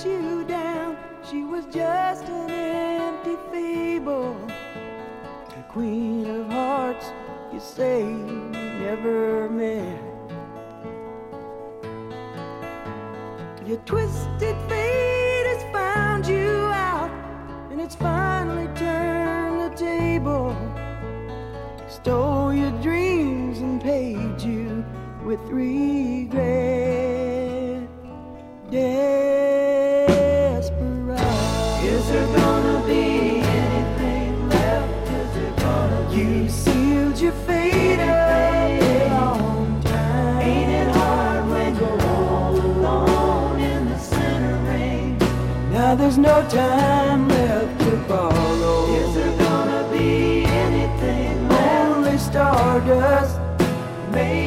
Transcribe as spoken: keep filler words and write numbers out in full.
let you down. She was just an empty fable. The queen of hearts you say you never met. Your twisted fate has found you out, and it's finally turned the table. Stole your dreams and paid you with regret. Desperado. Is there gonna be anything left? Is there gonna be? You sealed your fate a long time. Ain't it hard when you're all alone in the center ring? Now there's no time left to follow. Is there gonna be anything left? Only stardust. Maybe